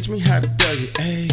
teach me how to Dougie, ayy.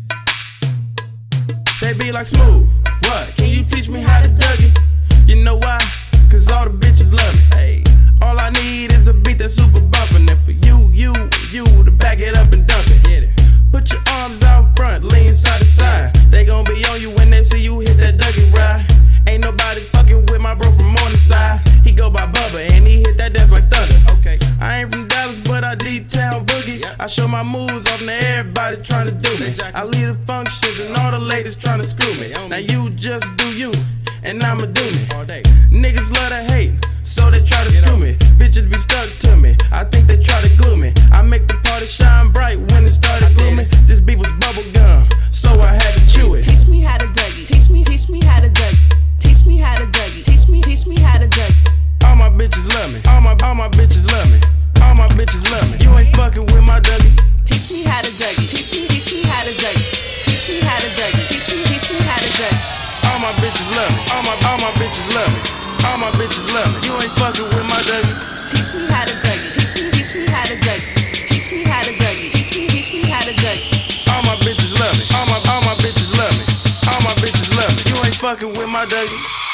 They be like, Smooth, what? Can you teach me how to Dougie? You know why? Cause all the bitches love me, ayy. All I need is a beat that's super bumpin'. And for you to back it up and dump it. Get it. Put your arms out front, lean side to side. They gon' be on you when they see you hit that Dougie ride. Ain't nobody fucking with my bro from Morningside. He go by Bubba and he hit that dance like thunder. Okay, I ain't from Dallas, but I deep town boogie. Yep. I show my moves off to everybody trying to do me. Exactly. I lead the functions and all the ladies trying to screw me. Now you just do you, and I'ma do me. All day. Niggas love to hate, so they try to screw me. Bitches be stuck to me, I think they try to glue me. I make the party shine bright when it started glooming. This beat was bubble gum, so I had to chew it. Teach me how to Dougie. Teach me how to Dougie. Teach me how to Dougie. Teach me how to Dougie. All my bitches love me. All my bitches love me. All my bitches love me. You ain't fucking with my Dougie. Teach me how to Dougie. Teach me how to Dougie. Teach me how to Dougie. Teach me how to Dougie. All my bitches love me. All my bitches love me. All my bitches love me. You ain't fucking with my Dougie. Teach me how to Dougie. Teach me how to Dougie. Teach me how to Dougie. Teach me how to Dougie. All my bitches love me. All my bitches love me. All my bitches love me. You ain't fucking with my Dougie.